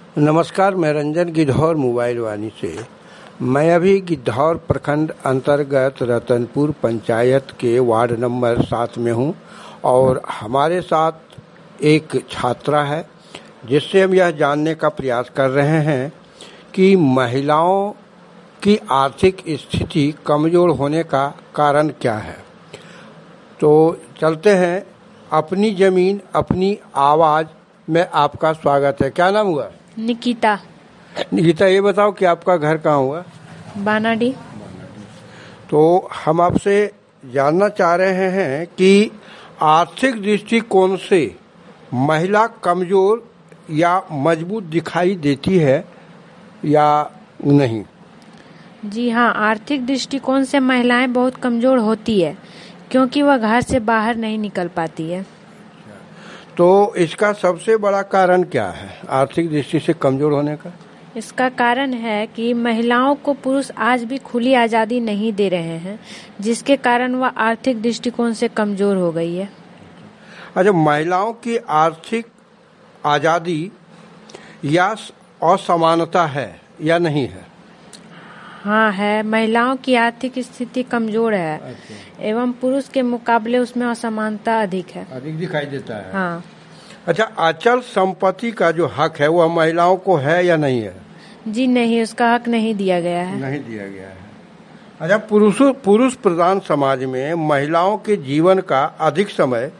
नमस्कार, मैं रंजन गिद्धौर मोबाइल वाणी से। मैं अभी गिद्धौर प्रखंड अंतर्गत रतनपुर पंचायत के वार्ड नंबर 7 में हूं और हमारे साथ एक छात्रा है जिससे हम यह जानने का प्रयास कर रहे हैं कि महिलाओं की आर्थिक स्थिति कमज़ोर होने का कारण क्या है। तो चलते हैं। अपनी ज़मीन अपनी आवाज़ में आपका स्वागत है। क्या नाम हुआ? निकिता। निकिता, ये बताओ कि आपका घर कहाँ हुआ? बानाडी। तो हम आपसे जानना चाह रहे हैं कि आर्थिक दृष्टिकोण से महिला कमज़ोर या मजबूत दिखाई देती है या नहीं? जी हाँ, आर्थिक दृष्टिकोण से महिलाएं बहुत कमज़ोर होती है क्योंकि वह घर से बाहर नहीं निकल पाती है। तो इसका सबसे बड़ा कारण क्या है आर्थिक दृष्टि से कमज़ोर होने का? इसका कारण है कि महिलाओं को पुरुष आज भी खुली आज़ादी नहीं दे रहे हैं, जिसके कारण वह आर्थिक दृष्टिकोण से कमज़ोर हो गई है। अच्छा, महिलाओं की आर्थिक आज़ादी या असमानता है या नहीं है? हाँ है, महिलाओं की आर्थिक स्थिति कमज़ोर है। अच्छा। एवं पुरुष के मुकाबले उसमें असमानता अधिक है। अधिक दिखाई देता है। हाँ। अच्छा, अचल संपत्ति का जो हक है वह महिलाओं को है या नहीं है? जी नहीं, उसका हक नहीं दिया गया है। नहीं दिया गया है। अच्छा, पुरुष प्रधान समाज में महिलाओं के जीवन का अधिक समय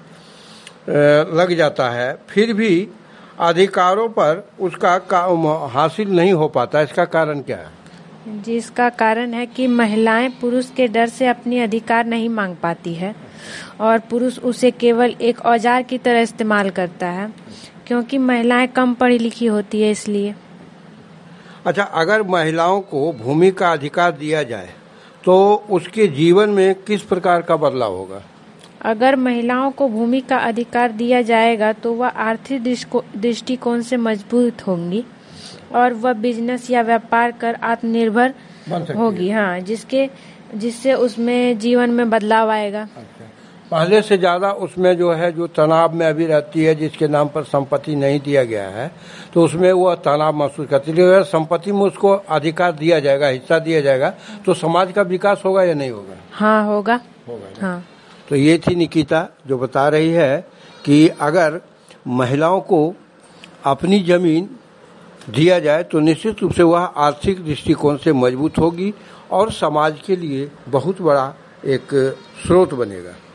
लग जाता है, फिर भी अधिकारों पर उसका हासिल नहीं हो पाता। इसका कारण क्या है? जिसका कारण है कि महिलाएं पुरुष के डर से अपनी अधिकार नहीं मांग पाती है और पुरुष उसे केवल एक औजार की तरह इस्तेमाल करता है, क्योंकि महिलाएं कम पढ़ी लिखी होती है इसलिए। अच्छा, अगर महिलाओं को भूमि का अधिकार दिया जाए तो उसके जीवन में किस प्रकार का बदलाव होगा? अगर महिलाओं को भूमि का अधिकार दिया जाएगा तो वह आर्थिक दृष्टिकोण से मजबूत होंगी और वह बिजनेस या व्यापार कर आत्मनिर्भर होगी। हाँ, जिससे उसमें जीवन में बदलाव आएगा। अच्छा। पहले से ज़्यादा उसमें जो है, जो तनाव में अभी रहती है, जिसके नाम पर संपत्ति नहीं दिया गया है, तो उसमें वह तनाव महसूस करती है। अगर संपत्ति में उसको अधिकार दिया जाएगा, हिस्सा दिया जाएगा, तो समाज का विकास होगा या नहीं होगा? हाँ, होगा। हाँ। तो ये थी निकिता जो बता रही है कि अगर महिलाओं को अपनी ज़मीन दिया जाए तो निश्चित रूप से वह आर्थिक दृष्टिकोण से मजबूत होगी और समाज के लिए बहुत बड़ा एक स्रोत बनेगा।